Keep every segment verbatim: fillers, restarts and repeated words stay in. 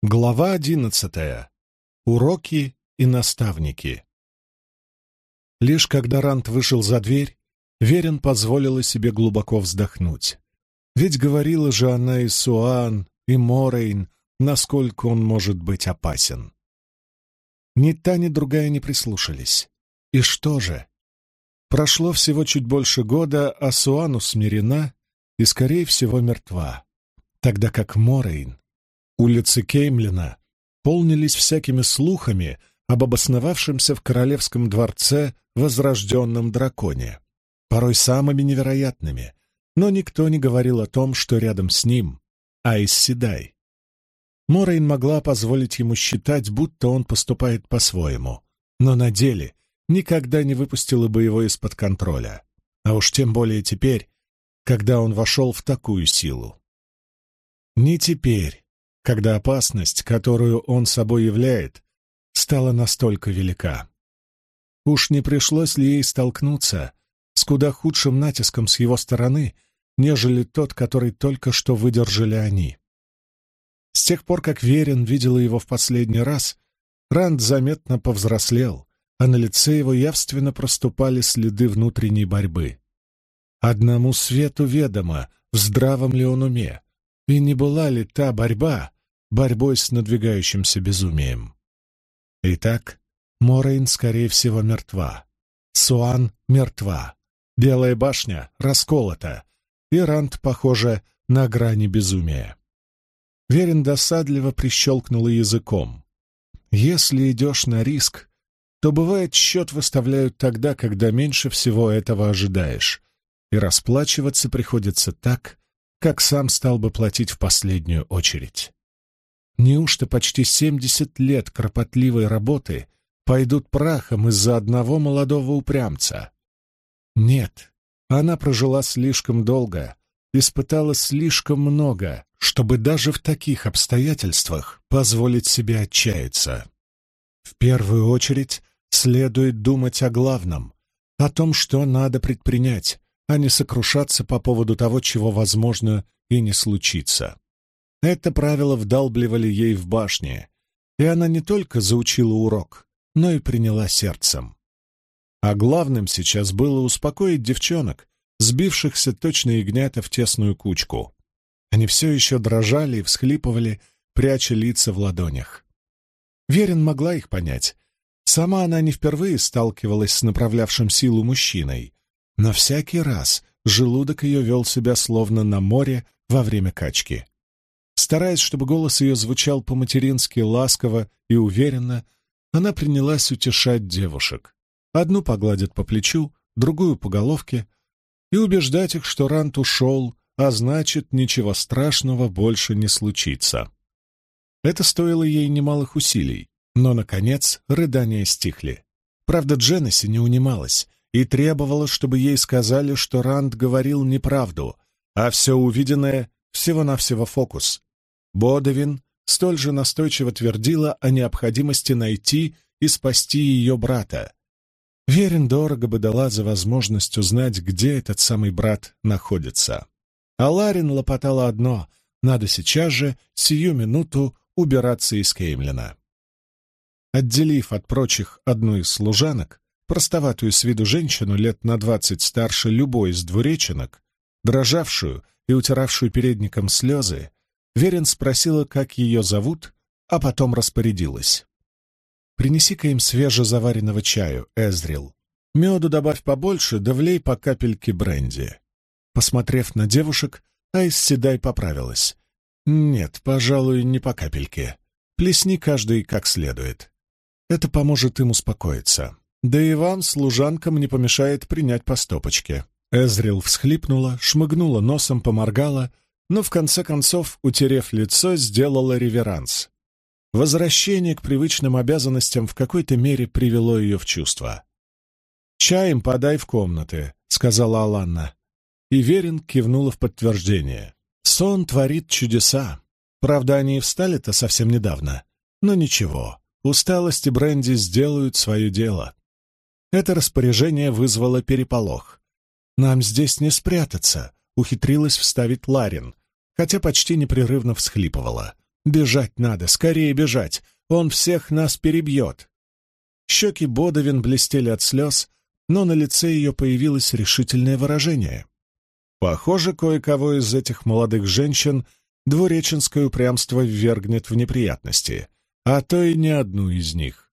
Глава одиннадцатая. Уроки и наставники. Лишь когда Ранд вышел за дверь, Верин позволила себе глубоко вздохнуть. Ведь говорила же она и Суан, и Морейн, насколько он может быть опасен. Ни та, ни другая не прислушались. И что же? Прошло всего чуть больше года, а Суан усмирена и, скорее всего, мертва, тогда как Морейн... Улицы Кеймлина полнились всякими слухами об обосновавшемся в королевском дворце возрожденном драконе, порой самыми невероятными, но никто не говорил о том, что рядом с ним Айс Седай. Морейн могла позволить ему считать, будто он поступает по-своему, но на деле никогда не выпустила бы его из-под контроля, а уж тем более теперь, когда он вошел в такую силу. Не теперь, когда опасность, которую он собой являет, стала настолько велика. Уж не пришлось ли ей столкнуться с куда худшим натиском с его стороны, нежели тот, который только что выдержали они. С тех пор, как Верин видела его в последний раз, Ранд заметно повзрослел, а на лице его явственно проступали следы внутренней борьбы. Одному свету ведомо, в здравом ли он уме, и не была ли та борьба борьбой с надвигающимся безумием. Итак, Морейн, скорее всего, мертва. Суан мертва. Белая башня расколота. И Ранд, похоже, на грани безумия. Верин досадливо прищелкнула языком. Если идешь на риск, то, бывает, счет выставляют тогда, когда меньше всего этого ожидаешь, и расплачиваться приходится так, как сам стал бы платить в последнюю очередь. Неужто почти семьдесят лет кропотливой работы пойдут прахом из-за одного молодого упрямца? Нет, она прожила слишком долго, испытала слишком много, чтобы даже в таких обстоятельствах позволить себе отчаяться. В первую очередь следует думать о главном, о том, что надо предпринять, а не сокрушаться по поводу того, чего, возможно, и не случится. Это правило вдалбливали ей в башне, и она не только заучила урок, но и приняла сердцем. А главным сейчас было успокоить девчонок, сбившихся точно ягнята в тесную кучку. Они все еще дрожали и всхлипывали, пряча лица в ладонях. Верин могла их понять. Сама она не впервые сталкивалась с направлявшим силу мужчиной, но всякий раз желудок ее вел себя словно на море во время качки. Стараясь, чтобы голос ее звучал по-матерински ласково и уверенно, она принялась утешать девушек. Одну погладит по плечу, другую по головке, и убеждать их, что Ранд ушел, а значит, ничего страшного больше не случится. Это стоило ей немалых усилий, но, наконец, рыдания стихли. Правда, Дженесси не унималась и требовала, чтобы ей сказали, что Ранд говорил неправду, а все увиденное — всего-навсего фокус. Бодевин столь же настойчиво твердила о необходимости найти и спасти ее брата. Верин дорого бы дала за возможность узнать, где этот самый брат находится. А Ларин лопотала одно — надо сейчас же, сию минуту, убираться из Кеймлина. Отделив от прочих одну из служанок, простоватую с виду женщину лет на двадцать старше любой из двуреченок, дрожавшую и утиравшую передником слезы, Верин спросила, как ее зовут, а потом распорядилась. «Принеси-ка им свежезаваренного чаю, Эзрил. Меду добавь побольше, да влей по капельке бренди». Посмотрев на девушек, Айс Седай поправилась. «Нет, пожалуй, не по капельке. Плесни каждый как следует. Это поможет им успокоиться. Да и вам, служанкам, не помешает принять по стопочке». Эзрил всхлипнула, шмыгнула носом, поморгала, но в конце концов, утерев лицо, сделала реверанс. Возвращение к привычным обязанностям в какой-то мере привело ее в чувство. «Чай им подай в комнаты», — сказала Аланна. И Верин кивнула в подтверждение. Сон творит чудеса. Правда, они и встали-то совсем недавно. Но ничего, усталость и бренди сделают свое дело. Это распоряжение вызвало переполох. «Нам здесь не спрятаться», — ухитрилась вставить Ларин, хотя почти непрерывно всхлипывала. Бежать надо, скорее бежать! Он всех нас перебьет!» Щеки Бодовин блестели от слез, но на лице ее появилось решительное выражение. Похоже, кое-кого из этих молодых женщин двуреченское упрямство ввергнет в неприятности, а то и не одну из них.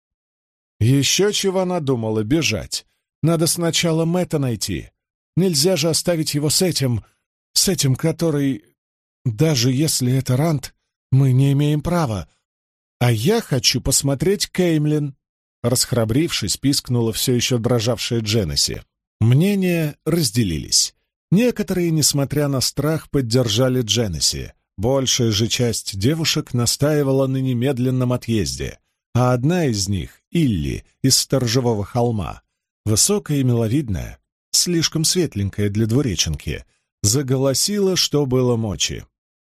Еще чего надумала бежать. Надо сначала Мэтта найти. Нельзя же оставить его с этим... с этим, который... Даже если это Рант, мы не имеем права. А я хочу посмотреть Кеймлин. Расхрабрившись, пискнула все еще дрожавшая Дженесси. Мнения разделились. Некоторые, несмотря на страх, поддержали Дженесси. Большая же часть девушек настаивала на немедленном отъезде, а одна из них, Илли, из Сторожевого холма, высокая и миловидная, слишком светленькая для двуреченки, заголосила, что было мочи.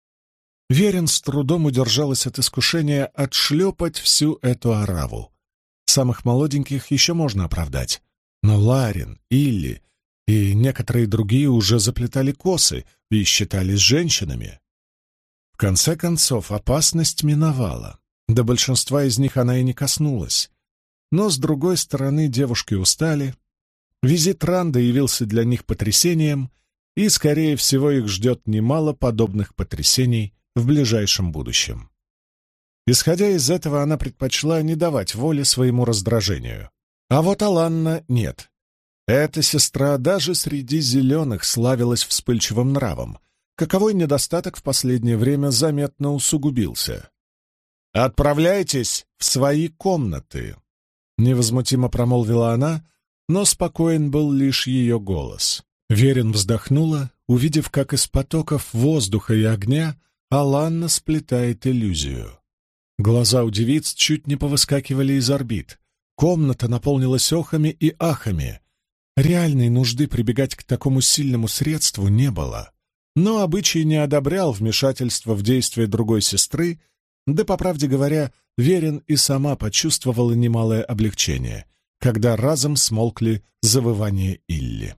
Верин с трудом удержалась от искушения отшлепать всю эту ораву. Самых молоденьких еще можно оправдать, но Ларин, Илли и некоторые другие уже заплетали косы и считались женщинами. В конце концов, опасность миновала. До большинства из них она и не коснулась. Но, с другой стороны, девушки устали. Визит Ранда явился для них потрясением, и, скорее всего, их ждет немало подобных потрясений в ближайшем будущем. Исходя из этого, она предпочла не давать воли своему раздражению. А вот Аланна нет. Эта сестра даже среди зеленых славилась вспыльчивым нравом, каковой недостаток в последнее время заметно усугубился. «Отправляйтесь в свои комнаты», — невозмутимо промолвила она, но спокоен был лишь ее голос. Верин вздохнула, увидев, как из потоков воздуха и огня Аланна сплетает иллюзию. Глаза у девиц чуть не повыскакивали из орбит. Комната наполнилась охами и ахами. Реальной нужды прибегать к такому сильному средству не было. Но обычай не одобрял вмешательство в действия другой сестры, да, по правде говоря, Верин и сама почувствовала немалое облегчение, когда разом смолкли завывания Илли.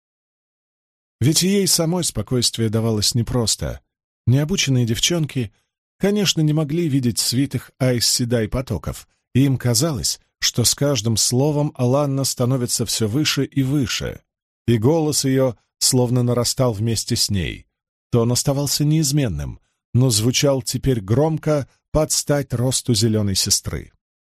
Ведь ей самой спокойствие давалось непросто. Необученные девчонки, конечно, не могли видеть свитых Айс Седай потоков, и им казалось, что с каждым словом Аланна становится все выше и выше, и голос ее словно нарастал вместе с ней. Тон оставался неизменным, но звучал теперь громко под стать росту зеленой сестры.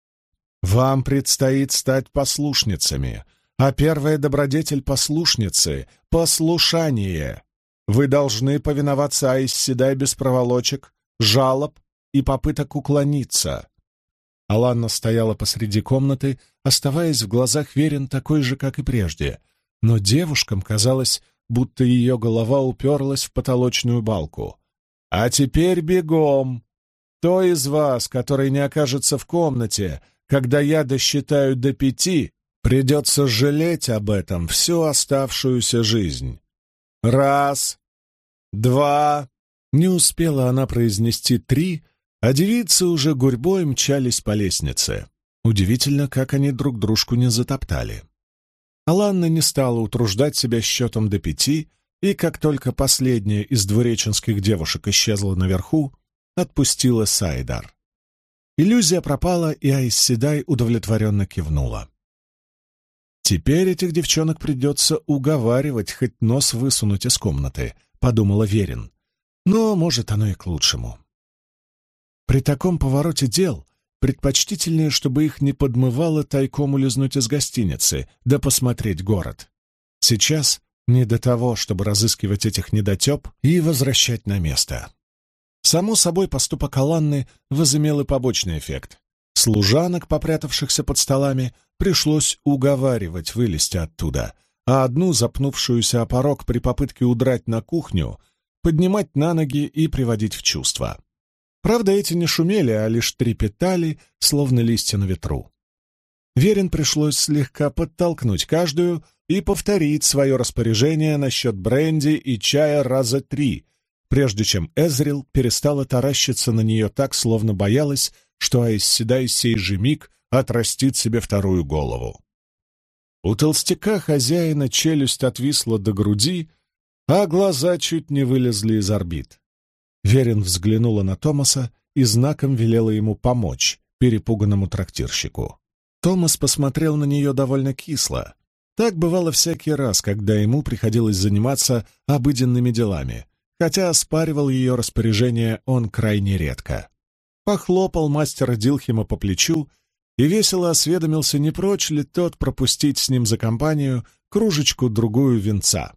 «Вам предстоит стать послушницами, а первая добродетель послушницы — послушание. Вы должны повиноваться Айс Седай без проволочек, жалоб и попыток уклониться». Аланна стояла посреди комнаты, оставаясь в глазах Верин такой же, как и прежде, но девушкам казалось, будто ее голова уперлась в потолочную балку. «А теперь бегом! Кто из вас, который не окажется в комнате, когда я досчитаю до пяти, придется жалеть об этом всю оставшуюся жизнь? Раз, два...» Не успела она произнести «три», а девицы уже гурьбой мчались по лестнице. Удивительно, как они друг дружку не затоптали. Аланна не стала утруждать себя счетом до пяти, и как только последняя из двуреченских девушек исчезла наверху, отпустила Сайдар. Иллюзия пропала, и Айс Седай удовлетворенно кивнула. «Теперь этих девчонок придется уговаривать хоть нос высунуть из комнаты», — подумала Верин. «Но, может, оно и к лучшему». При таком повороте дел предпочтительнее, чтобы их не подмывало тайком улизнуть из гостиницы, да посмотреть город. Сейчас не до того, чтобы разыскивать этих недотеп и возвращать на место. Само собой, поступок Аланны возымел и побочный эффект. Служанок, попрятавшихся под столами, пришлось уговаривать вылезти оттуда, а одну, запнувшуюся о порог при попытке удрать на кухню, поднимать на ноги и приводить в чувство. Правда, эти не шумели, а лишь трепетали, словно листья на ветру. Верин пришлось слегка подтолкнуть каждую и повторить свое распоряжение насчет бренди и чая раза три, прежде чем Эзрил перестала таращиться на нее так, словно боялась, что Айс Седай сей же миг отрастит себе вторую голову. У толстяка хозяина челюсть отвисла до груди, а глаза чуть не вылезли из орбит. Верин взглянула на Томаса и знаком велела ему помочь перепуганному трактирщику. Томас посмотрел на нее довольно кисло. Так бывало всякий раз, когда ему приходилось заниматься обыденными делами, хотя оспаривал ее распоряжение он крайне редко. Похлопал мастера Дилхема по плечу и весело осведомился, не прочь ли тот пропустить с ним за компанию кружечку-другую винца.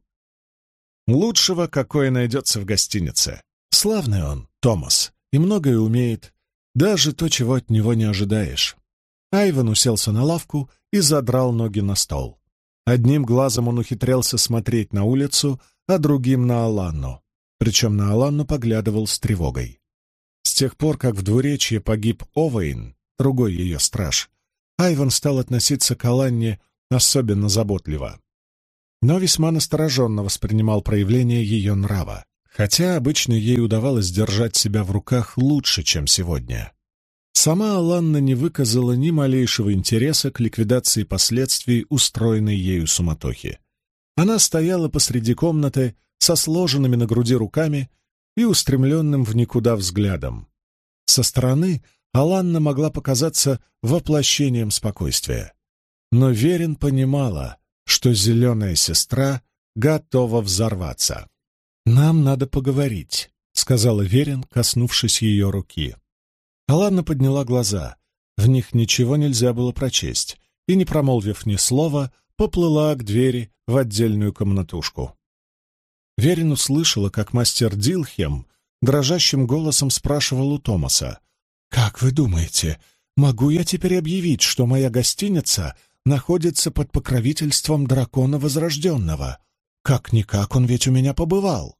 Лучшего, какое найдется в гостинице. Славный он, Томас, и многое умеет, даже то, чего от него не ожидаешь. Айван уселся на лавку и задрал ноги на стол. Одним глазом он ухитрялся смотреть на улицу, а другим — на Аланну. Причем на Аланну поглядывал с тревогой. С тех пор, как в двуречье погиб Овейн, другой ее страж, Айван стал относиться к Аланне особенно заботливо. Но весьма настороженно воспринимал проявление ее нрава, хотя обычно ей удавалось держать себя в руках лучше, чем сегодня. Сама Аланна не выказала ни малейшего интереса к ликвидации последствий устроенной ею суматохи. Она стояла посреди комнаты со сложенными на груди руками и устремленным в никуда взглядом. Со стороны Аланна могла показаться воплощением спокойствия. Но Верин понимала, что зеленая сестра готова взорваться. «Нам надо поговорить», — сказала Верин, коснувшись ее руки. Аланна подняла глаза. В них ничего нельзя было прочесть, и, не промолвив ни слова, поплыла к двери в отдельную комнатушку. Верин услышала, как мастер Дилхем дрожащим голосом спрашивал у Томаса: «Как вы думаете, могу я теперь объявить, что моя гостиница находится под покровительством дракона Возрожденного? Как-никак он ведь у меня побывал».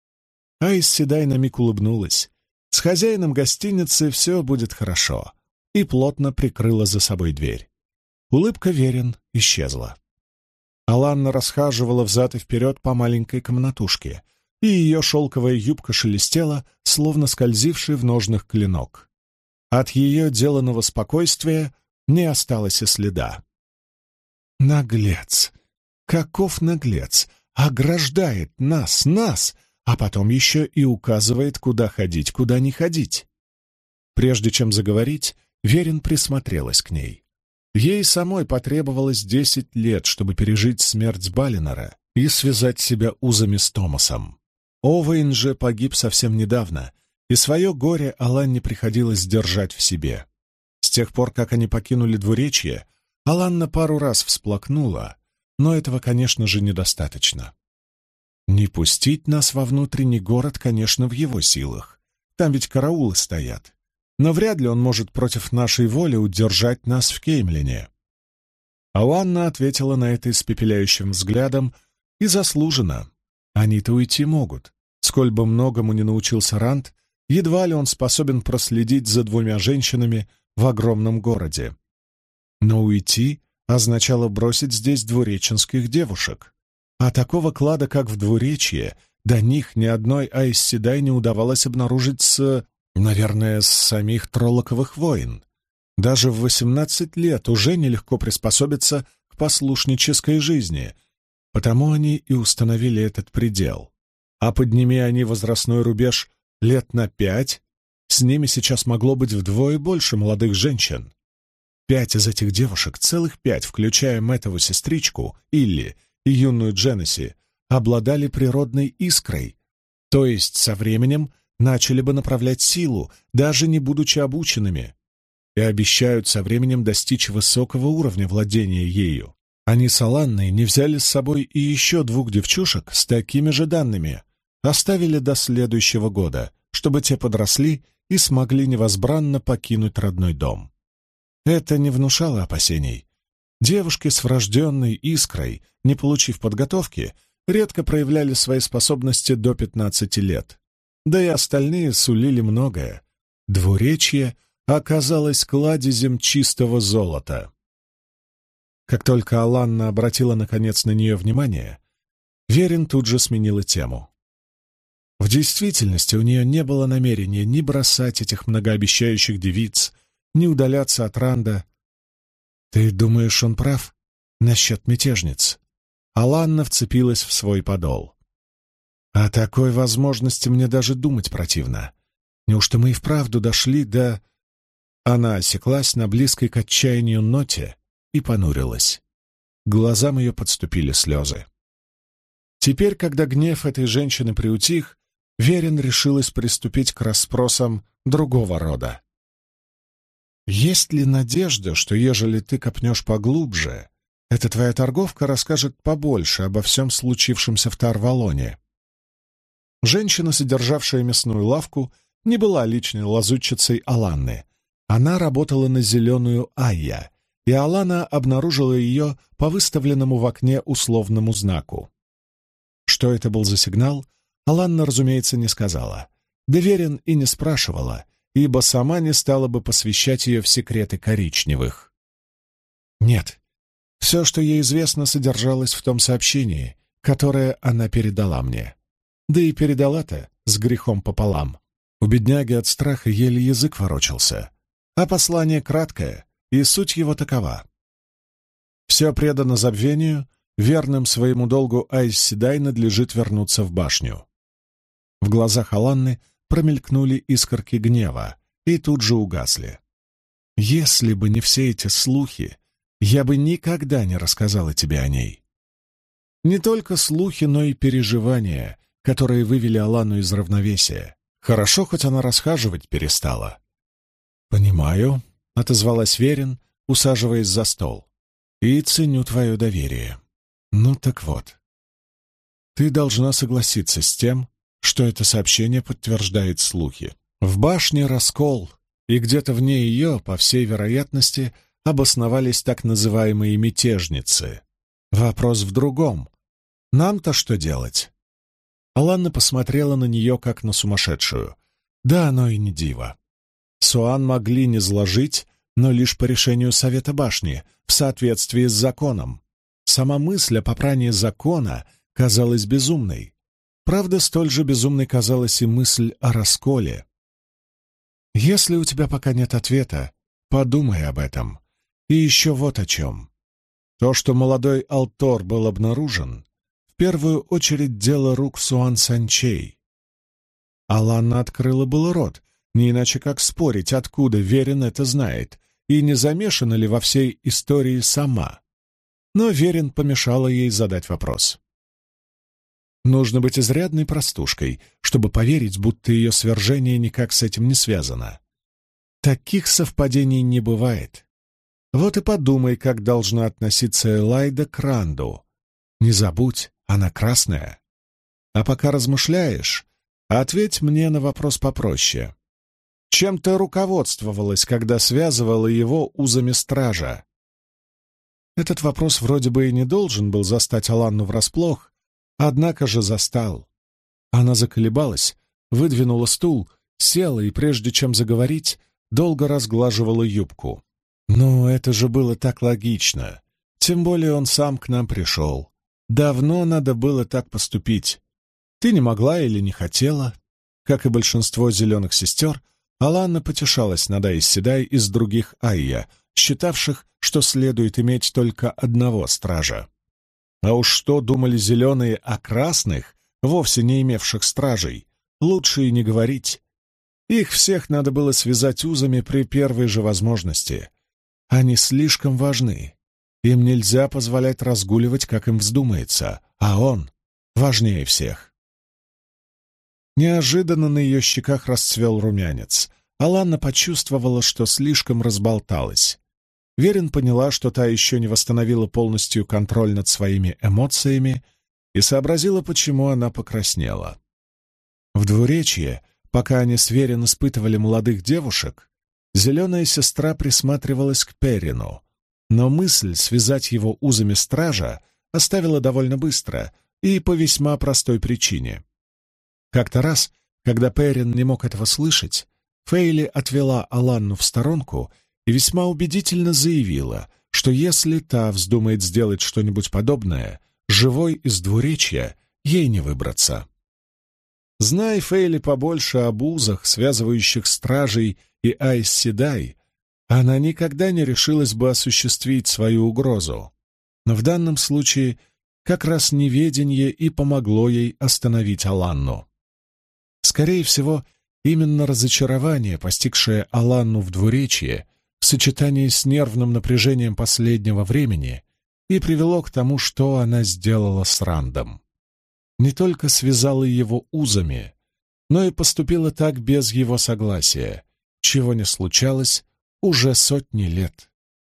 Айс Седай на миг улыбнулась. С хозяином гостиницы все будет хорошо, и плотно прикрыла за собой дверь. Улыбка Верин исчезла. Аланна расхаживала взад и вперед по маленькой комнатушке, и ее шелковая юбка шелестела, словно скользивший в ножнах клинок. От ее деланного спокойствия не осталось и следа. Наглец! Каков наглец! Ограждает нас, нас! А потом еще и указывает, куда ходить, куда не ходить. Прежде чем заговорить, Верин присмотрелась к ней. Ей самой потребовалось десять лет, чтобы пережить смерть Балинора и связать себя узами с Томасом. Овейн же погиб совсем недавно, и свое горе Аланне приходилось держать в себе. С тех пор, как они покинули двуречье, Аланна пару раз всплакнула, но этого, конечно же, недостаточно. Не пустить нас во внутренний город, конечно, в его силах. Там ведь караулы стоят. Но вряд ли он может против нашей воли удержать нас в Кеймлине. Аланна ответила на это испепеляющим взглядом, и заслуженно. Они-то уйти могут. Сколь бы многому не научился Ранд, едва ли он способен проследить за двумя женщинами в огромном городе. Но уйти означало бросить здесь двуреченских девушек. А такого клада, как в двуречье, до них ни одной Айс Седай не удавалось обнаружить с, наверное, с самих Троллоковых войн. Даже в восемнадцать лет уже нелегко приспособиться к послушнической жизни, потому они и установили этот предел. А подними они возрастной рубеж лет на пять, с ними сейчас могло быть вдвое больше молодых женщин. Пять из этих девушек, целых пять, включая Мэттову сестричку, Илли, и юную Дженесси, обладали природной искрой, то есть со временем начали бы направлять силу, даже не будучи обученными, и обещают со временем достичь высокого уровня владения ею. Они с Аланной не взяли с собой и еще двух девчушек с такими же данными, оставили до следующего года, чтобы те подросли и смогли невозбранно покинуть родной дом. Это не внушало опасений. Девушки с врожденной искрой, не получив подготовки, редко проявляли свои способности до пятнадцати лет. Да и остальные сулили многое. Двуречье оказалось кладезем чистого золота. Как только Аланна обратила наконец на нее внимание, Верин тут же сменила тему. В действительности у нее не было намерения ни бросать этих многообещающих девиц, ни удаляться от Ранда. «Ты думаешь, он прав насчет мятежниц?» Аланна вцепилась в свой подол. «О такой возможности мне даже думать противно. Неужто мы и вправду дошли до...» Она осеклась на близкой к отчаянию ноте и понурилась. К глазам ее подступили слезы. Теперь, когда гнев этой женщины приутих, Верин решилась приступить к расспросам другого рода. «Есть ли надежда, что, ежели ты копнешь поглубже, эта твоя торговка расскажет побольше обо всем случившемся в Тарвалоне?» Женщина, содержавшая мясную лавку, не была личной лазутчицей Аланны. Она работала на зеленую Айя, и Алана обнаружила ее по выставленному в окне условному знаку. Что это был за сигнал, Аланна, разумеется, не сказала. Верин и не спрашивала, ибо сама не стала бы посвящать ее в секреты коричневых. Нет, все, что ей известно, содержалось в том сообщении, которое она передала мне. Да и передала-то с грехом пополам. У бедняги от страха еле язык ворочался, а послание краткое, и суть его такова. Все предано забвению, верным своему долгу Айс Седай надлежит вернуться в башню. В глазах Аланны промелькнули искорки гнева и тут же угасли. «Если бы не все эти слухи, я бы никогда не рассказала тебе о ней». Не только слухи, но и переживания, которые вывели Аланну из равновесия. Хорошо, хоть она расхаживать перестала. «Понимаю», — отозвалась Верин, усаживаясь за стол. «И ценю твое доверие. Ну так вот. Ты должна согласиться с тем, что это сообщение подтверждает слухи. В башне раскол, и где-то вне ее, по всей вероятности, обосновались так называемые мятежницы. Вопрос в другом. Нам-то что делать?» Аланна посмотрела на нее, как на сумасшедшую. Да, оно и не диво. Суан могли не сложить, но лишь по решению Совета башни, в соответствии с законом. Сама мысль о попрании закона казалась безумной. Правда, столь же безумной казалась и мысль о расколе. Если у тебя пока нет ответа, подумай об этом. И еще вот о чем. То, что молодой Алтор был обнаружен, в первую очередь дело рук Суан Санчей. Аланна открыла было рот, не иначе как спорить, откуда Верин это знает, и не замешана ли во всей истории сама. Но Верин помешала ей задать вопрос. Нужно быть изрядной простушкой, чтобы поверить, будто ее свержение никак с этим не связано. Таких совпадений не бывает. Вот и подумай, как должна относиться Элайда к Ранду. Не забудь, она красная. А пока размышляешь, ответь мне на вопрос попроще. Чем ты руководствовалась, когда связывала его узами стража? Этот вопрос вроде бы и не должен был застать Аланну врасплох, однако же застал. Она заколебалась, выдвинула стул, села и, прежде чем заговорить, долго разглаживала юбку. «Ну, это же было так логично. Тем более он сам к нам пришел. Давно надо было так поступить. Ты не могла или не хотела?» Как и большинство зеленых сестер, Аланна потешалась над Айс Седай из других Айя, считавших, что следует иметь только одного стража. А уж что думали зеленые о красных, вовсе не имевших стражей, лучше и не говорить. Их всех надо было связать узами при первой же возможности. Они слишком важны. Им нельзя позволять разгуливать, как им вздумается, а он важнее всех. Неожиданно на ее щеках расцвел румянец. Аланна почувствовала, что слишком разболталась. Верин поняла, что та еще не восстановила полностью контроль над своими эмоциями, и сообразила, почему она покраснела. В двуречье, пока они с Верин испытывали молодых девушек, зеленая сестра присматривалась к Перину, но мысль связать его узами стража оставила довольно быстро и по весьма простой причине. Как-то раз, когда Перин не мог этого слышать, Фейли отвела Аланну в сторонку и весьма убедительно заявила, что если та вздумает сделать что-нибудь подобное, живой из двуречья ей не выбраться. Зная Фейли побольше об узах, связывающих стражей и Айс Седай, она никогда не решилась бы осуществить свою угрозу. Но в данном случае как раз неведение и помогло ей остановить Аланну. Скорее всего, именно разочарование, постигшее Аланну в двуречье, в сочетании с нервным напряжением последнего времени, и привело к тому, что она сделала с Рандом. Не только связала его узами, но и поступила так без его согласия, чего не случалось уже сотни лет.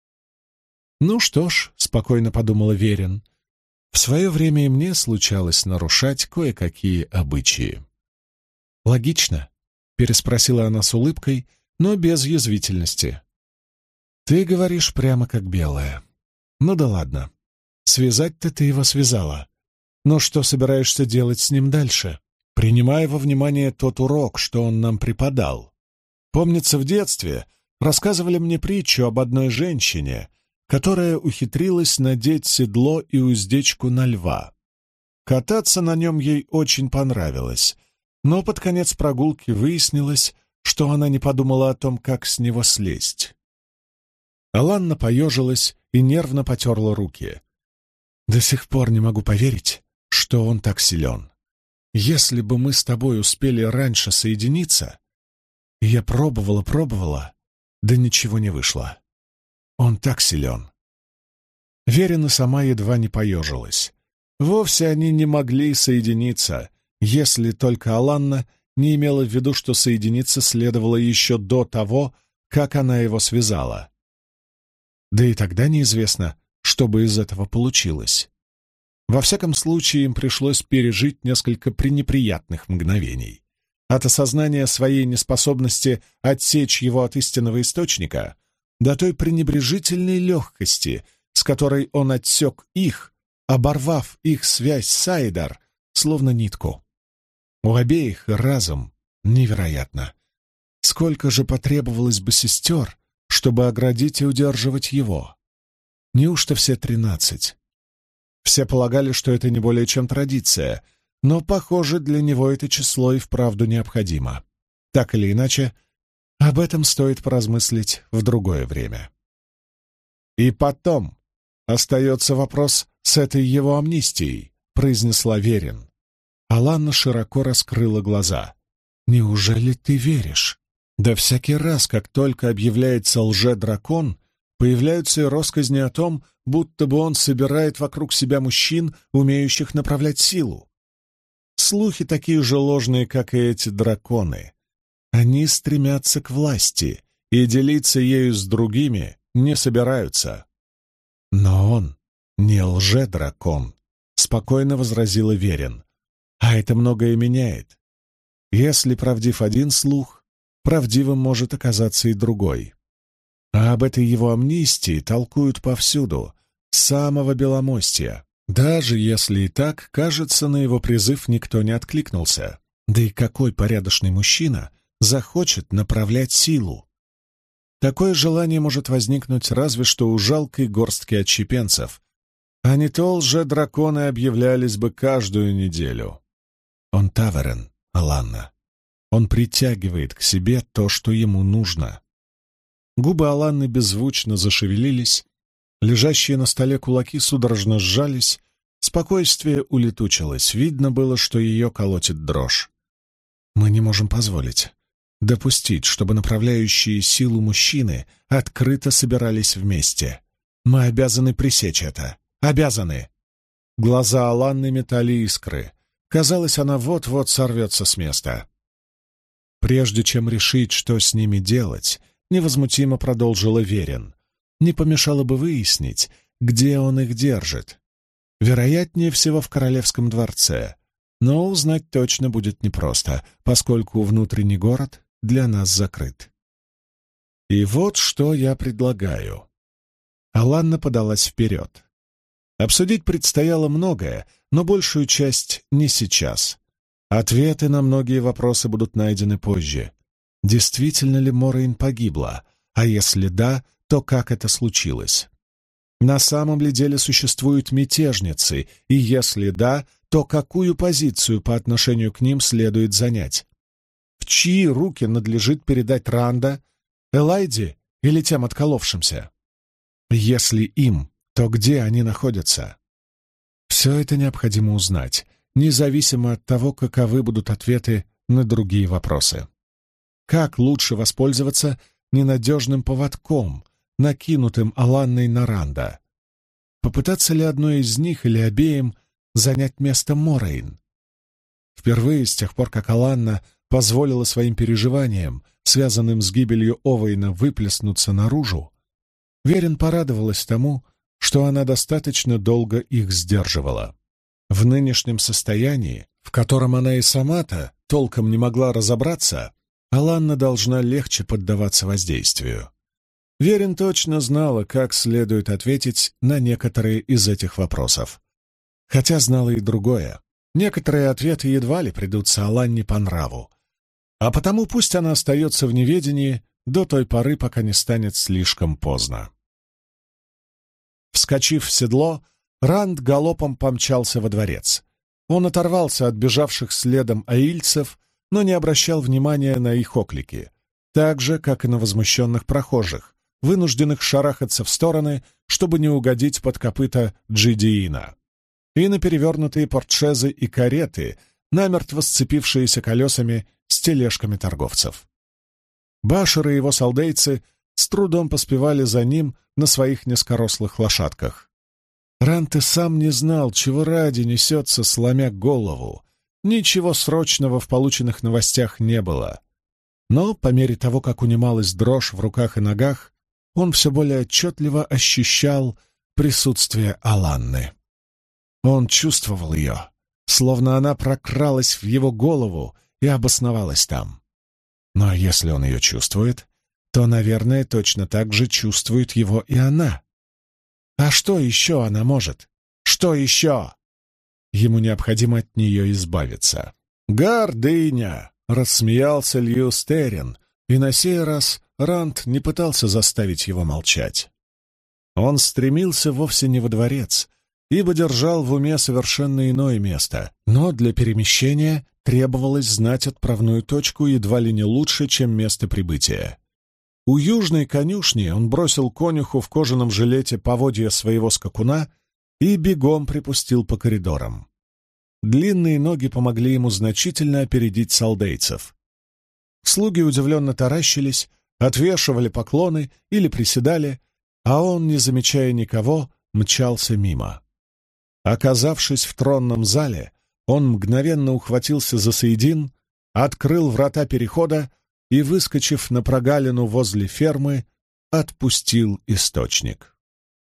«Ну что ж», — спокойно подумала Верин, — «в свое время и мне случалось нарушать кое-какие обычаи». «Логично?» — переспросила она с улыбкой, но без язвительности. «Ты говоришь прямо как белая. Ну да ладно. Связать-то ты его связала. Но что собираешься делать с ним дальше, принимая во внимание тот урок, что он нам преподал? Помнится, в детстве рассказывали мне притчу об одной женщине, которая ухитрилась надеть седло и уздечку на льва. Кататься на нем ей очень понравилось, но под конец прогулки выяснилось, что она не подумала о том, как с него слезть. Аланна поежилась и нервно потерла руки. «До сих пор не могу поверить, что он так силен. Если бы мы с тобой успели раньше соединиться...» И я пробовала, пробовала, да ничего не вышло. Он так силен. Верина сама едва не поежилась. Вовсе они не могли соединиться, если только Аланна не имела в виду, что соединиться следовало еще до того, как она его связала. Да и тогда неизвестно, что бы из этого получилось. Во всяком случае, им пришлось пережить несколько пренеприятных мгновений. От осознания своей неспособности отсечь его от истинного источника до той пренебрежительной легкости, с которой он отсек их, оборвав их связь с Сайдар, словно нитку. У обеих разом невероятно. Сколько же потребовалось бы сестер, чтобы оградить и удерживать его? Неужто все тринадцать? Все полагали, что это не более чем традиция, но, похоже, для него это число и вправду необходимо. Так или иначе, об этом стоит поразмыслить в другое время. «И потом остается вопрос с этой его амнистией», — произнесла Верин. Аланна широко раскрыла глаза. «Неужели ты веришь?» Да всякий раз, как только объявляется лже-дракон, появляются и россказни о том, будто бы он собирает вокруг себя мужчин, умеющих направлять силу. Слухи такие же ложные, как и эти драконы. Они стремятся к власти и делиться ею с другими не собираются. Но он не лже-дракон, спокойно возразила Верин. А это многое меняет. Если правдив один слух, правдивым может оказаться и другой. А об этой его амнистии толкуют повсюду, с самого Беломостья. Даже если и так, кажется, на его призыв никто не откликнулся. Да и какой порядочный мужчина захочет направлять силу? Такое желание может возникнуть разве что у жалкой горстки отщепенцев, а не то лже-драконы объявлялись бы каждую неделю. Он таверен, Аланна. Он притягивает к себе то, что ему нужно. Губы Аланны беззвучно зашевелились, лежащие на столе кулаки судорожно сжались, спокойствие улетучилось, видно было, что ее колотит дрожь. Мы не можем позволить, допустить, чтобы направляющие силу мужчины открыто собирались вместе. Мы обязаны пресечь это. Обязаны. Глаза Аланны метали искры. Казалось, она вот-вот сорвется с места. Прежде чем решить, что с ними делать, невозмутимо продолжила Верин, не помешало бы выяснить, где он их держит. Вероятнее всего, в королевском дворце, но узнать точно будет непросто, поскольку внутренний город для нас закрыт. И вот что я предлагаю. Аланна подалась вперед. Обсудить предстояло многое, но большую часть не сейчас. Ответы на многие вопросы будут найдены позже. Действительно ли Морейн погибла? А если да, то как это случилось? На самом ли деле существуют мятежницы? И если да, то какую позицию по отношению к ним следует занять? В чьи руки надлежит передать Ранда, Элайди или тем отколовшимся? Если им, то где они находятся? Все это необходимо узнать, независимо от того, каковы будут ответы на другие вопросы. как лучше воспользоваться ненадежным поводком, накинутым Аланной на Ранда. Попытаться ли одной из них или обеим занять место Морейн? Впервые с тех пор, как Аланна позволила своим переживаниям, связанным с гибелью Овейна, выплеснуться наружу, Верин порадовалась тому, что она достаточно долго их сдерживала. В нынешнем состоянии, в котором она и сама-то толком не могла разобраться, Аланна должна легче поддаваться воздействию. Верин точно знала, как следует ответить на некоторые из этих вопросов. Хотя знала и другое. Некоторые ответы едва ли придутся Аланне по нраву. А потому пусть она остается в неведении до той поры, пока не станет слишком поздно. Вскочив в седло, Ранд галопом помчался во дворец. Он оторвался от бежавших следом аильцев, но не обращал внимания на их оклики, так же, как и на возмущенных прохожих, вынужденных шарахаться в стороны, чтобы не угодить под копыта Джидиина, и на перевернутые портшезы и кареты, намертво сцепившиеся колесами с тележками торговцев. Башир и его солдейцы с трудом поспевали за ним на своих низкорослых лошадках. Рант и сам не знал, чего ради несется, сломя голову. Ничего срочного в полученных новостях не было. Но по мере того, как унималась дрожь в руках и ногах, он все более отчетливо ощущал присутствие Аланны. Он чувствовал ее, словно она прокралась в его голову и обосновалась там. Но если он ее чувствует, то, наверное, точно так же чувствует его и она. А что еще она может? Что еще? Ему необходимо от нее избавиться. «Гордыня!» — рассмеялся Льюс Террин, и на сей раз Ранд не пытался заставить его молчать. Он стремился вовсе не во дворец, ибо держал в уме совершенно иное место, но для перемещения требовалось знать отправную точку едва ли не лучше, чем место прибытия. У южной конюшни он бросил конюху в кожаном жилете поводья своего скакуна и бегом припустил по коридорам. Длинные ноги помогли ему значительно опередить солдейцев. Слуги удивленно таращились, отвешивали поклоны или приседали, а он, не замечая никого, мчался мимо. Оказавшись в тронном зале, он мгновенно ухватился за Саидин, открыл врата перехода и, выскочив на прогалину возле фермы, отпустил источник.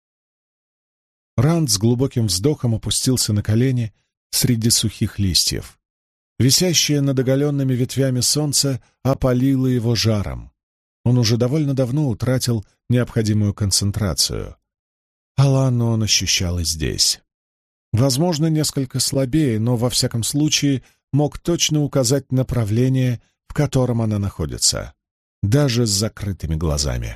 Ранд с глубоким вздохом опустился на колени среди сухих листьев. Висящее над оголенными ветвями солнце опалило его жаром. Он уже довольно давно утратил необходимую концентрацию. Аланну он ощущал и здесь. Возможно, несколько слабее, но во всяком случае мог точно указать направление, в котором она находится, даже с закрытыми глазами.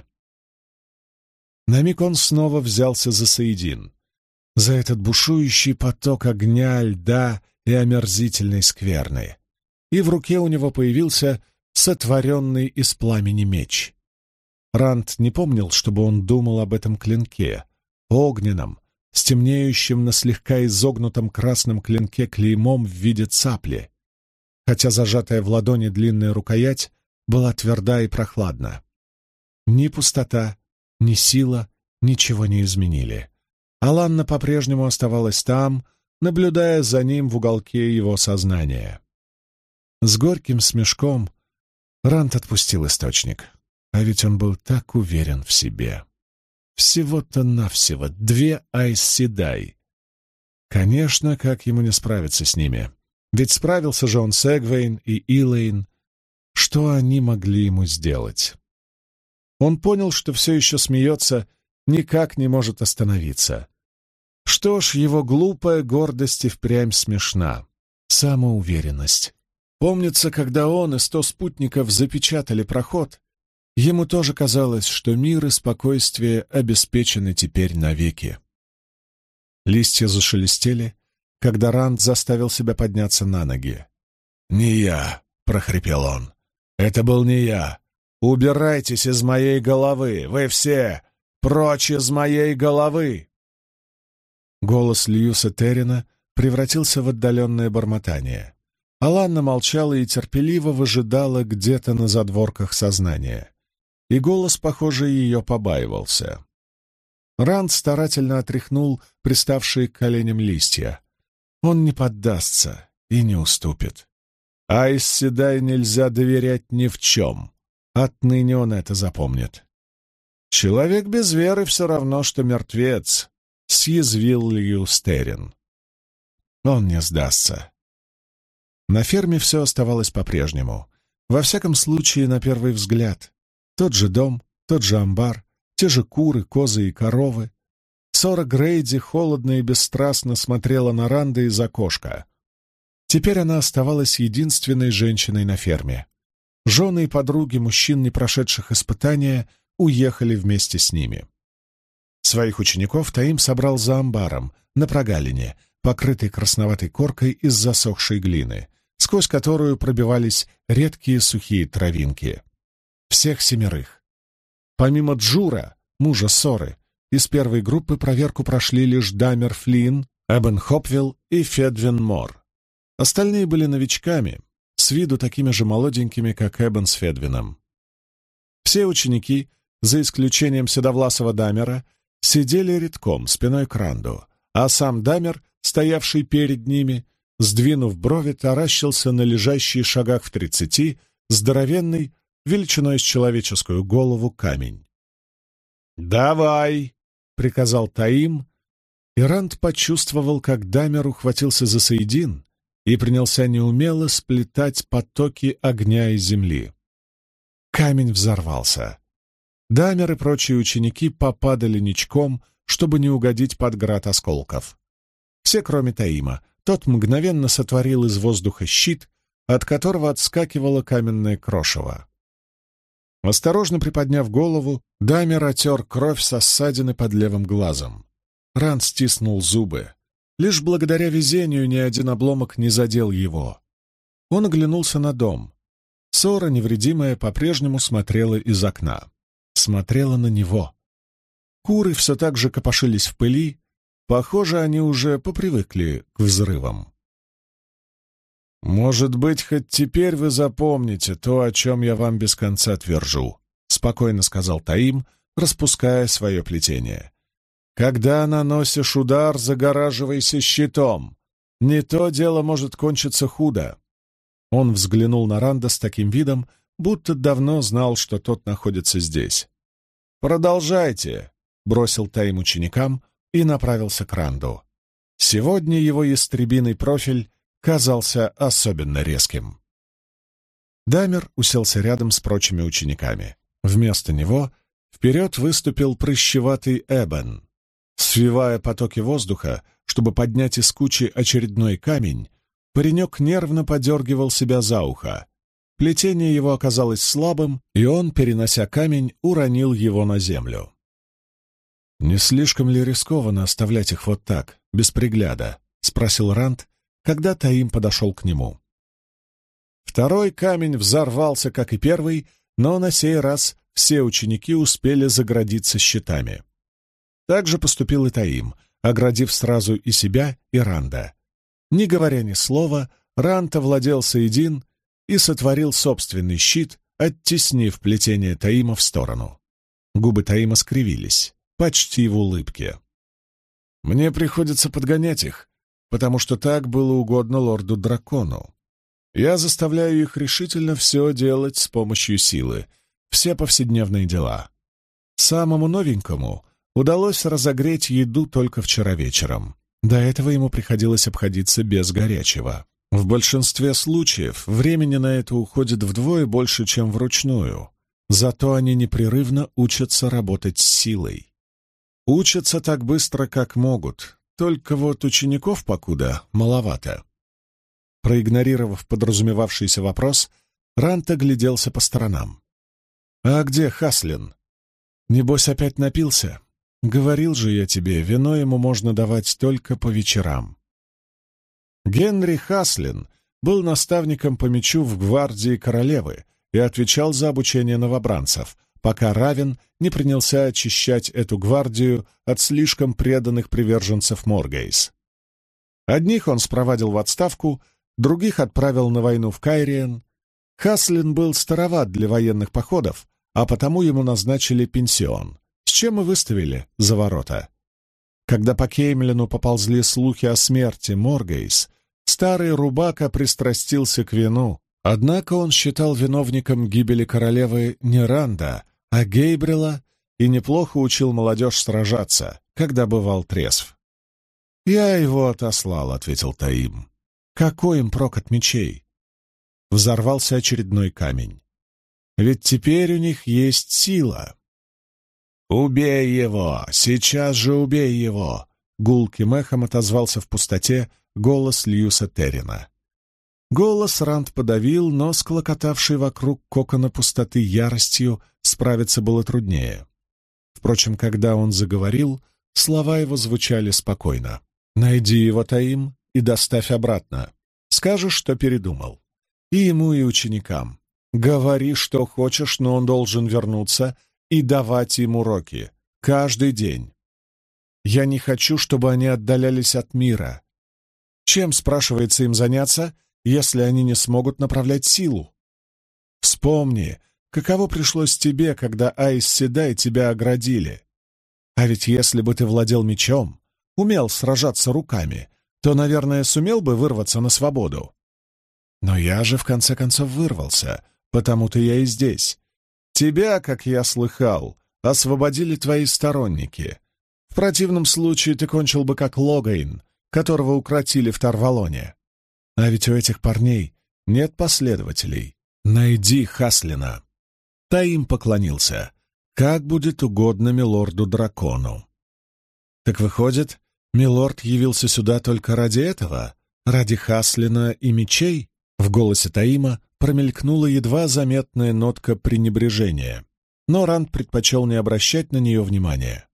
На миг он снова взялся за Саидин, за этот бушующий поток огня, льда и омерзительной скверны, и в руке у него появился сотворенный из пламени меч. Ранд не помнил, чтобы он думал об этом клинке, огненном, с темнеющим на слегка изогнутом красном клинке клеймом в виде цапли, хотя зажатая в ладони длинная рукоять была тверда и прохладна. Ни пустота, ни сила ничего не изменили. Аланна по-прежнему оставалась там, наблюдая за ним в уголке его сознания. С горьким смешком Ранд отпустил источник, а ведь он был так уверен в себе. Всего-то навсего две Айс-Седай. Конечно, как ему не справиться с ними? Ведь справился же он с Эгвейн и Илэйн. Что они могли ему сделать? Он понял, что все еще смеется, никак не может остановиться. Что ж, его глупая гордость и впрямь смешна. Самоуверенность. Помнится, когда он и сто спутников запечатали проход, ему тоже казалось, что мир и спокойствие обеспечены теперь навеки. Листья зашелестели, когда Ранд заставил себя подняться на ноги. «Не я!» — прохрипел он. «Это был не я! Убирайтесь из моей головы! Вы все! Прочь из моей головы!» Голос Льюса Террина превратился в отдаленное бормотание. Аланна молчала и терпеливо выжидала где-то на задворках сознания. И голос, похоже, ее побаивался. Ранд старательно отряхнул приставшие к коленям листья. Он не поддастся и не уступит. Айс Седай нельзя доверять ни в чем. Отныне он это запомнит. «Человек без веры все равно, что мертвец», — съязвил Льюстерин. Он не сдастся. На ферме все оставалось по-прежнему. Во всяком случае, на первый взгляд. Тот же дом, тот же амбар, те же куры, козы и коровы. Сора Грейди холодно и бесстрастно смотрела на Ранда из окошка. Теперь она оставалась единственной женщиной на ферме. Жены и подруги мужчин, не прошедших испытания, уехали вместе с ними. Своих учеников Таим собрал за амбаром, на прогалине, покрытой красноватой коркой из засохшей глины, сквозь которую пробивались редкие сухие травинки. Всех семерых. Помимо Джура, мужа Соры, из первой группы проверку прошли лишь Дамер Флинн, Эбен Хопвилл и Федвин Мор. Остальные были новичками, с виду такими же молоденькими, как Эбен с Федвином. Все ученики, за исключением седовласого Дамера, сидели редком, спиной к Ранду, а сам Дамер, стоявший перед ними, сдвинув брови, таращился на лежащий в шагах в тридцати здоровенный, величиной с человеческую голову, камень. «Давай!» — приказал Таим, и Ранд почувствовал, как Дамер ухватился за соедин и принялся неумело сплетать потоки огня и земли. Камень взорвался. Дамер и прочие ученики попадали ничком, чтобы не угодить под град осколков. Все, кроме Таима. Тот мгновенно сотворил из воздуха щит, от которого отскакивало каменное крошево. Осторожно приподняв голову, Дамер отер кровь со ссадины под левым глазом. Ранд стиснул зубы. Лишь благодаря везению ни один обломок не задел его. Он оглянулся на дом. Сора, невредимая, по-прежнему смотрела из окна. Смотрела на него. Куры все так же копошились в пыли. Похоже, они уже попривыкли к взрывам. «Может быть, хоть теперь вы запомните то, о чем я вам без конца твержу», — спокойно сказал Таим, распуская свое плетение. «Когда наносишь удар, загораживайся щитом. Не то дело может кончиться худо». Он взглянул на Ранда с таким видом, будто давно знал, что тот находится здесь. «Продолжайте», — бросил Таим ученикам и направился к Ранду. Сегодня его ястребиный профиль казался особенно резким. Дамер уселся рядом с прочими учениками. Вместо него вперед выступил прыщеватый Эбен. Свивая потоки воздуха, чтобы поднять из кучи очередной камень, паренек нервно подергивал себя за ухо. Плетение его оказалось слабым, и он, перенося камень, уронил его на землю. «Не слишком ли рискованно оставлять их вот так, без пригляда?» — спросил Ранд, когда Таим подошел к нему. Второй камень взорвался, как и первый, но на сей раз все ученики успели заградиться щитами. Так же поступил и Таим, оградив сразу и себя, и Ранда. Не говоря ни слова, Ранд овладел соедин и сотворил собственный щит, оттеснив плетение Таима в сторону. Губы Таима скривились, почти в улыбке. «Мне приходится подгонять их, потому что так было угодно лорду-дракону. Я заставляю их решительно все делать с помощью силы, все повседневные дела. Самому новенькому удалось разогреть еду только вчера вечером. До этого ему приходилось обходиться без горячего. В большинстве случаев времени на это уходит вдвое больше, чем вручную. Зато они непрерывно учатся работать с силой. Учатся так быстро, как могут, только вот учеников покуда маловато». Проигнорировав подразумевавшийся вопрос, Рант огляделся по сторонам. «А где Хаслин? Небось, опять напился? Говорил же я тебе, вино ему можно давать только по вечерам». Генри Хаслин был наставником по мечу в гвардии королевы и отвечал за обучение новобранцев, пока Равен не принялся очищать эту гвардию от слишком преданных приверженцев Моргейс. Одних он спровадил в отставку, других отправил на войну в Кайриен. Хаслин был староват для военных походов, а потому ему назначили пенсион, с чем и выставили за ворота. Когда по Кеймлину поползли слухи о смерти Моргейс, старый рубака пристрастился к вину, однако он считал виновником гибели королевы не Ранда, а Гейбрила, и неплохо учил молодежь сражаться, когда бывал трезв. «Я его отослал», — ответил Таим. «Какой им прок от мечей?» Взорвался очередной камень. «Ведь теперь у них есть сила». «Убей его! Сейчас же убей его!» Гулким эхом отозвался в пустоте голос Льюса Террина. Голос Ранд подавил, но с клокотавшей вокруг кокона пустоты яростью справиться было труднее. Впрочем, когда он заговорил, слова его звучали спокойно. «Найди его, Таим, и доставь обратно. Скажешь, что передумал. И ему, и ученикам. Говори, что хочешь, но он должен вернуться и давать им уроки. Каждый день. Я не хочу, чтобы они отдалялись от мира. Чем, спрашивается, им заняться, если они не смогут направлять силу? Вспомни, каково пришлось тебе, когда Айс Седай тебя оградили. А ведь если бы ты владел мечом, умел сражаться руками, то, наверное, сумел бы вырваться на свободу. Но я же, в конце концов, вырвался, потому-то я и здесь. Тебя, как я слыхал, освободили твои сторонники. В противном случае ты кончил бы как Логайн, которого укротили в Тарвалоне. А ведь у этих парней нет последователей. Найди Хаслина». Таим поклонился. «Как будет угодно милорду-дракону». «Так выходит, милорд явился сюда только ради этого? Ради Хаслина и мечей?» В голосе Таима промелькнула едва заметная нотка пренебрежения, но Ранд предпочел не обращать на нее внимания.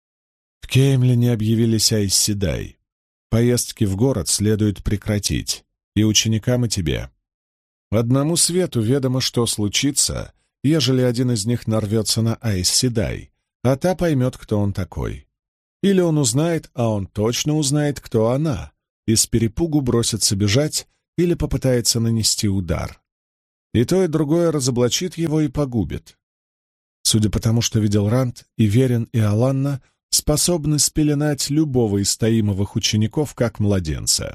В Кеймлине объявились Айс Седай. Поездки в город следует прекратить, и ученикам, и тебе. Одному свету ведомо, что случится, ежели один из них нарвется на Айс Седай, а та поймет, кто он такой. Или он узнает, а он точно узнает, кто она, и с перепугу бросится бежать или попытается нанести удар. И то, и другое разоблачит его и погубит. Судя по тому, что видел Ранд, и Верин, и Аланна способны спеленать любого из Таимовых учеников как младенца.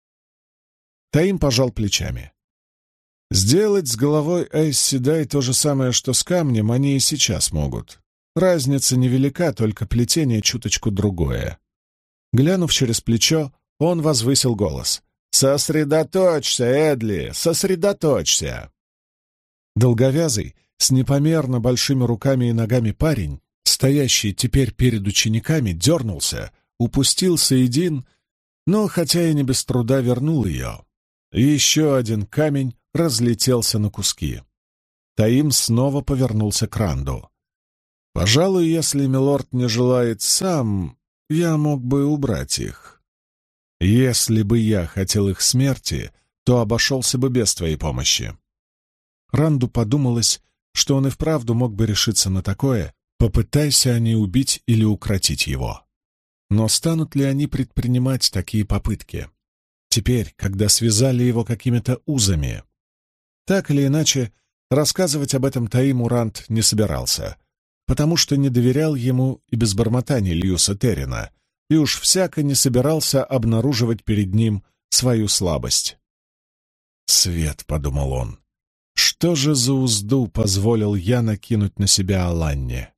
Таим пожал плечами. Сделать с головой Айс Седай то же самое, что с камнем, они и сейчас могут. Разница невелика, только плетение чуточку другое. Глянув через плечо, он возвысил голос. «Сосредоточься, Эдли, сосредоточься!» Долговязый, с непомерно большими руками и ногами парень, стоящий теперь перед учениками, дернулся, упустил Саидин, но, хотя и не без труда, вернул ее. И еще один камень разлетелся на куски. Таим снова повернулся к Ранду. «Пожалуй, если милорд не желает сам, я мог бы убрать их. Если бы я хотел их смерти, то обошелся бы без твоей помощи». Ранду подумалось, что он и вправду мог бы решиться на такое, попытайся они убить или укротить его. Но станут ли они предпринимать такие попытки? Теперь, когда связали его какими-то узами. Так или иначе, рассказывать об этом Таиму Ранд не собирался, потому что не доверял ему и без бормотаний Льюса Террина, и уж всяко не собирался обнаруживать перед ним свою слабость. «Свет», — подумал он, — «что же за узду позволил я накинуть на себя Аланне?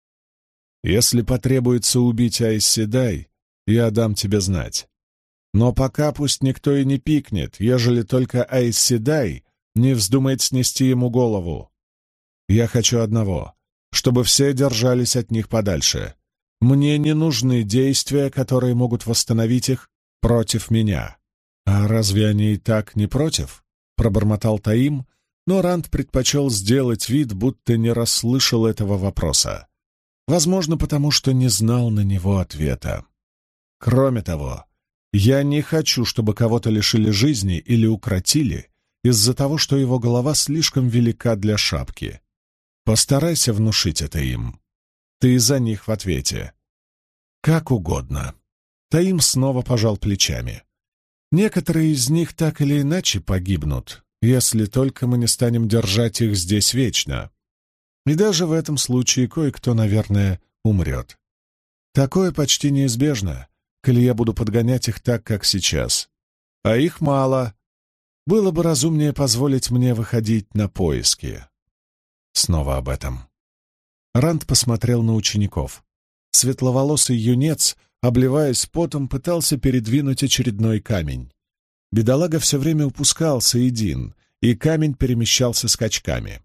Если потребуется убить Айс Седай, я дам тебе знать. Но пока пусть никто и не пикнет, ежели только Айс Седай не вздумает снести ему голову. Я хочу одного, чтобы все держались от них подальше. Мне не нужны действия, которые могут восстановить их против меня». «А разве они и так не против?» — пробормотал Таим, но Ранд предпочел сделать вид, будто не расслышал этого вопроса. Возможно, потому что не знал на него ответа. «Кроме того, я не хочу, чтобы кого-то лишили жизни или укротили из-за того, что его голова слишком велика для шапки. Постарайся внушить это им. Ты за них в ответе». «Как угодно». Таим снова пожал плечами. Некоторые из них так или иначе погибнут, если только мы не станем держать их здесь вечно. И даже в этом случае кое-кто, наверное, умрет. Такое почти неизбежно, коли я буду подгонять их так, как сейчас. А их мало. Было бы разумнее позволить мне выходить на поиски. Снова об этом. Ранд посмотрел на учеников. Светловолосый юнец, обливаясь потом, пытался передвинуть очередной камень. Бедолага все время упускал Саидин, и камень перемещался скачками.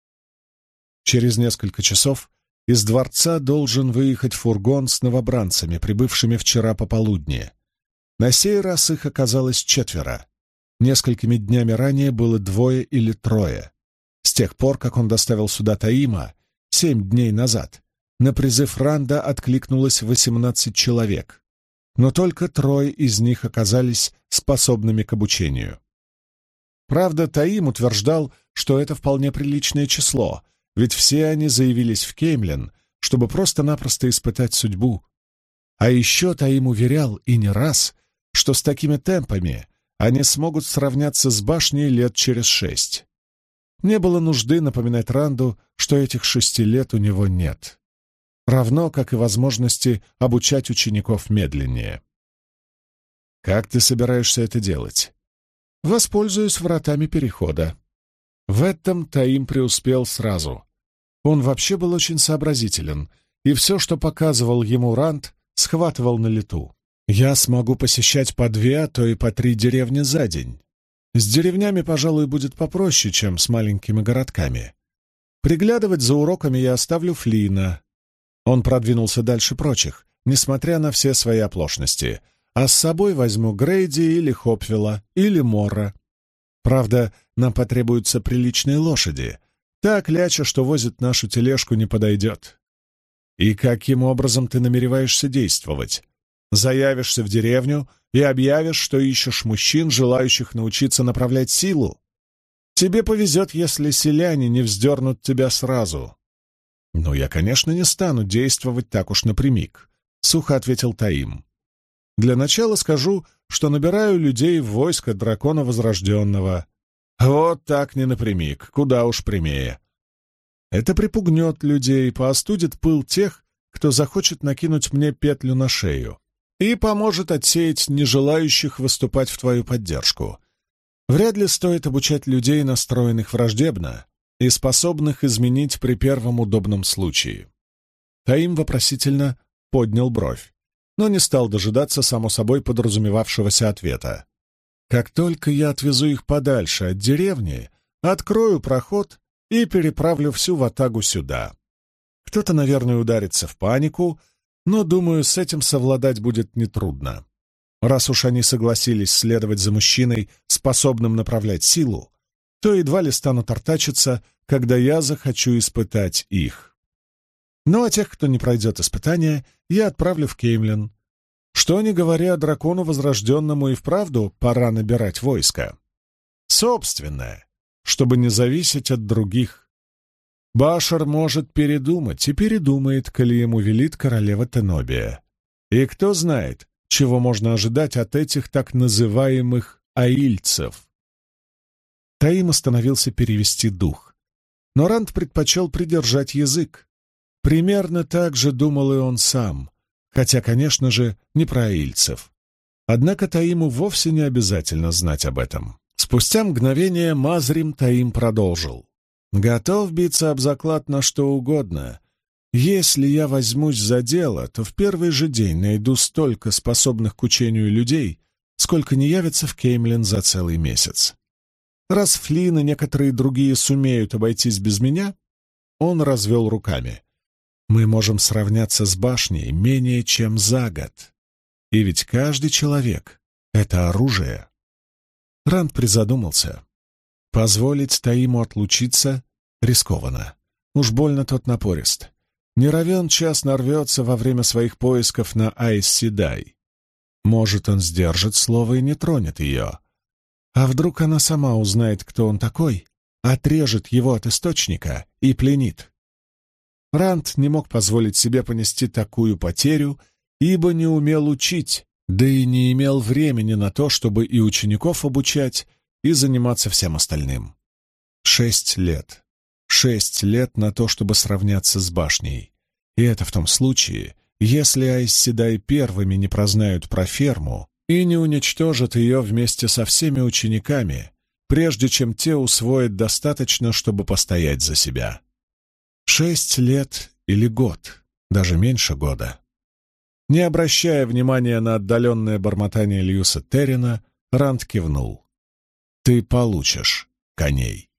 Через несколько часов из дворца должен выехать фургон с новобранцами, прибывшими вчера пополудни. На сей раз их оказалось четверо. Несколькими днями ранее было двое или трое. С тех пор, как он доставил сюда Таима, семь дней назад, на призыв Ранда откликнулось восемнадцать человек, но только трое из них оказались способными к обучению. Правда, Таим утверждал, что это вполне приличное число, ведь все они заявились в Кеймлин, чтобы просто-напросто испытать судьбу. А еще Таим уверял, и не раз, что с такими темпами они смогут сравняться с башней лет через шесть. Не было нужды напоминать Ранду, что этих шести лет у него нет. Равно, как и возможности обучать учеников медленнее. «Как ты собираешься это делать?» «Воспользуюсь вратами перехода». В этом Таим преуспел сразу. Он вообще был очень сообразителен, и все, что показывал ему Ранд, схватывал на лету. «Я смогу посещать по две, а то и по три деревни за день. С деревнями, пожалуй, будет попроще, чем с маленькими городками. Приглядывать за уроками я оставлю Флина». Он продвинулся дальше прочих, несмотря на все свои оплошности, а с собой возьму Грейди или Хопвилла, или Морра. Правда, нам потребуются приличные лошади. Та кляча, что возит нашу тележку, не подойдет. И каким образом ты намереваешься действовать? Заявишься в деревню и объявишь, что ищешь мужчин, желающих научиться направлять силу? Тебе повезет, если селяне не вздернут тебя сразу. «Ну, я, конечно, не стану действовать так уж напрямик», — сухо ответил Таим. «Для начала скажу, что набираю людей в войско дракона Возрожденного. Вот так не напрямик, куда уж прямее. Это припугнет людей, поостудит пыл тех, кто захочет накинуть мне петлю на шею, и поможет отсеять нежелающих выступать в твою поддержку. Вряд ли стоит обучать людей, настроенных враждебно и способных изменить при первом удобном случае». Таим вопросительно поднял бровь, но не стал дожидаться само собой подразумевавшегося ответа. «Как только я отвезу их подальше от деревни, открою проход и переправлю всю ватагу сюда. Кто-то, наверное, ударится в панику, но, думаю, с этим совладать будет нетрудно. Раз уж они согласились следовать за мужчиной, способным направлять силу, то едва ли станут артачиться, когда я захочу испытать их. Ну а тех, кто не пройдет испытания, я отправлю в Кеймлин. Что ни говоря, дракону Возрожденному и вправду пора набирать войско. Собственное, чтобы не зависеть от других. Башар может передумать и передумает, коли ему велит королева Тенобия. И кто знает, чего можно ожидать от этих так называемых аильцев. Таим остановился перевести дух, но Ранд предпочел придержать язык. Примерно так же думал и он сам, хотя, конечно же, не про аильцев. Однако Таиму вовсе не обязательно знать об этом. Спустя мгновение Мазрим Таим продолжил. «Готов биться об заклад на что угодно. Если я возьмусь за дело, то в первый же день найду столько способных к учению людей, сколько не явится в Кеймлин за целый месяц. Раз Флин и некоторые другие сумеют обойтись без меня, он развел руками. Мы можем сравняться с башней менее чем за год. И ведь каждый человек — это оружие». Ранд призадумался. Позволить Таиму отлучиться рискованно. Уж больно тот напорист. Не равен час нарвется во время своих поисков на Айс-Седай. Может, он сдержит слово и не тронет ее. А вдруг она сама узнает, кто он такой, отрежет его от источника и пленит? Ранд не мог позволить себе понести такую потерю, ибо не умел учить, да и не имел времени на то, чтобы и учеников обучать, и заниматься всем остальным. Шесть лет. Шесть лет на то, чтобы сравняться с башней. И это в том случае, если Айсседай первыми не прознают про ферму и не уничтожат ее вместе со всеми учениками, прежде чем те усвоят достаточно, чтобы постоять за себя. Шесть лет или год, даже меньше года. Не обращая внимания на отдаленное бормотание Льюса Террина, Ранд кивнул. «Ты получишь коней».